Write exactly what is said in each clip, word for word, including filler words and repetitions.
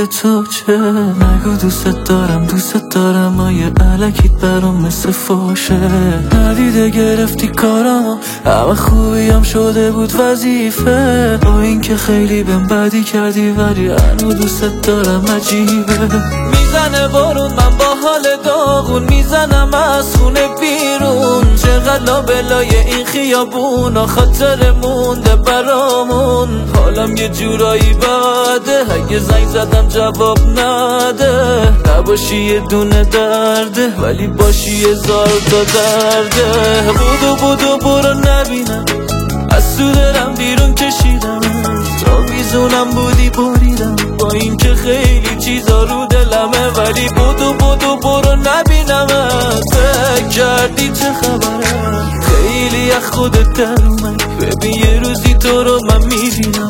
تو چه؟ نگو دوست دارم دوست دارم و یه علکیت برام مثل فاشه. ندیده گرفتی کارامو، همه خوبیم شده بود وظیفه. با این که خیلی بهم بدی کردی ولی هنو دوست دارم عجیبه. میزنه بارون من با حال داغون، میزنم از خونه بیرون. چقدر لابلای این خیابون خاطر مونده برامون. حالم یه جورایی بده، اگه زنگ زدم جواب نده. نباشی یه دونه درده ولی باشی هزار تا درده. بودو بودو برو نبینم، از تو دلم بیرون کشیدم. تا میزونم بودی بریدم، با این که خیلی چیزا رو دلمه. ولی بودو بودو برو نبینم. فکر کردی چه خبره؟ خیلی از خودت در اومد. ببین یه روزی تو رو من میبینم.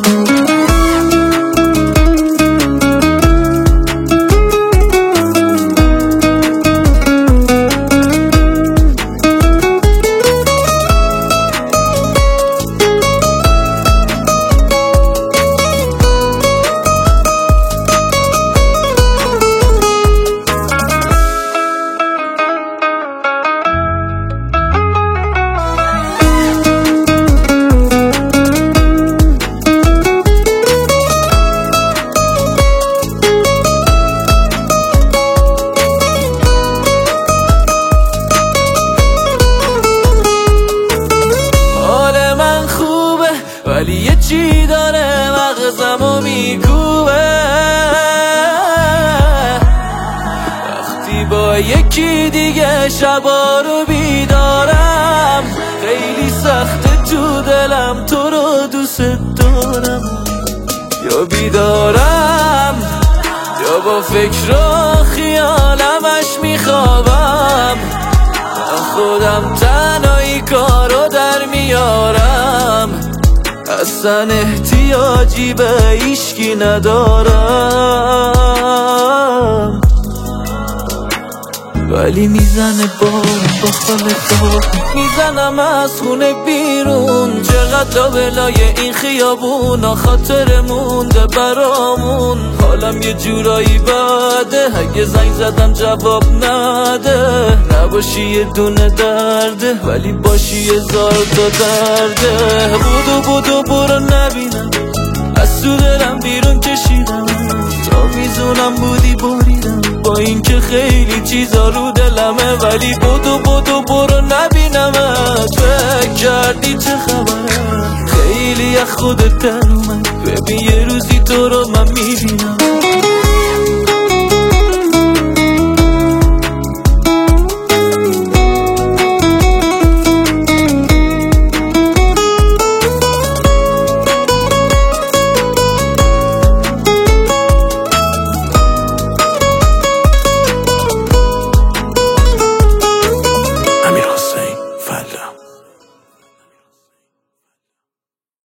ولی یه چی داره مغزمو میکوبه. وقتی با یکی دیگه شبا رو بیدارم، خیلی سخته تو دلم تو رو دوست دارم. یا بیدارم یا با فکر و خیالمش میخوابم. من خودم تنهایی کارو در میارم، اصلا احتیاجی به هیچکی ندارم. ولی میزنه بارم با خال داغ، میزنم از خونه بیرون. چقدر لابلای این خیابون خاطر مونده برامون. حالم یه جورایی بده، اگه زنگ زدم جواب نده. نباشی یه دونه درده ولی باشی هزار تا درده. بودو بودو برو نبینم، از تو دلم بیرون کشیدم. تا میزونم بودی بریدم، با این که خیلی چیزا رو دلمه. ولی بودو بودو برو نبینمت. فکر کردی چه خبره؟ خیلی از خودت در اومد. ببین یه روزی تو رو من میبینم.